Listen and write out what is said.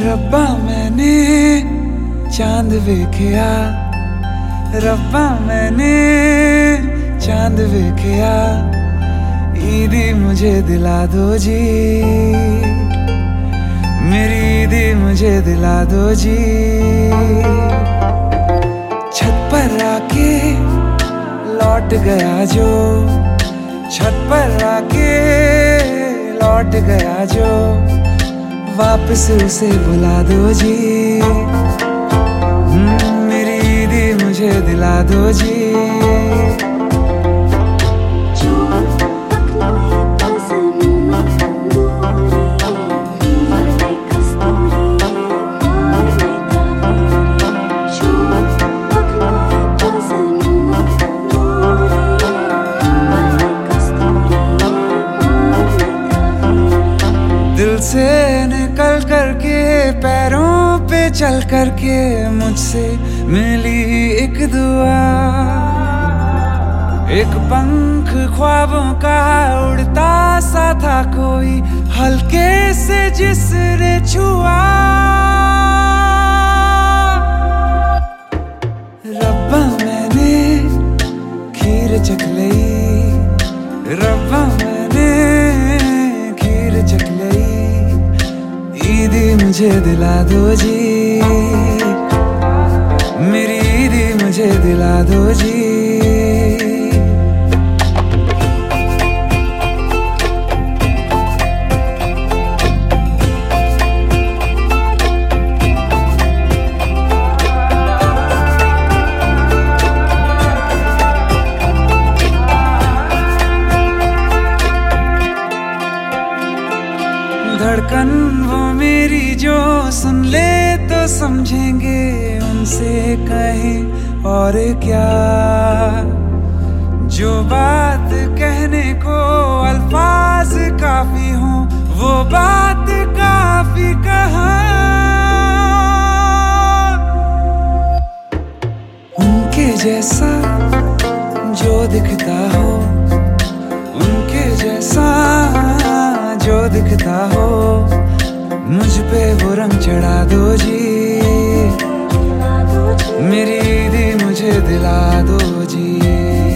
रब्बा मैंने चांद वेखिया, रब्बा मैंने चांद वेखिया, ईदी मुझे दिला दो जी, मेरी ईदी मुझे दिला दो जी। छत पर आके लौट गया जो, छत पर आके लौट गया जो, वापस उसे बुला दो जी, मेरी ईदी मुझे दिला दो जी। दिल से निकल करके पैरों पे चल करके मुझसे मिली एक दुआ, एक पंख ख्वाबों का उड़ता सा था कोई, हल्के से जिसने छुआ। रब्बा मैंने खीर चख लई, रब्बा मैंने खीर चख लई, ईदी मुझे दिला दो जी, मेरी ईदी मुझे दिला दो जी। धड़कन वो मेरी जो सुन ले तो समझेंगे, उनसे कहें और क्या, जो बात कहने को अल्फाज काफी हो वो बात काफी कहाँ। उनके जैसा जो दिखता हो, उनके जैसा जो दिखता हो, मुझ पे वो रंग चढ़ा दो जी, मेरी ईदी मुझे दिला दो जी।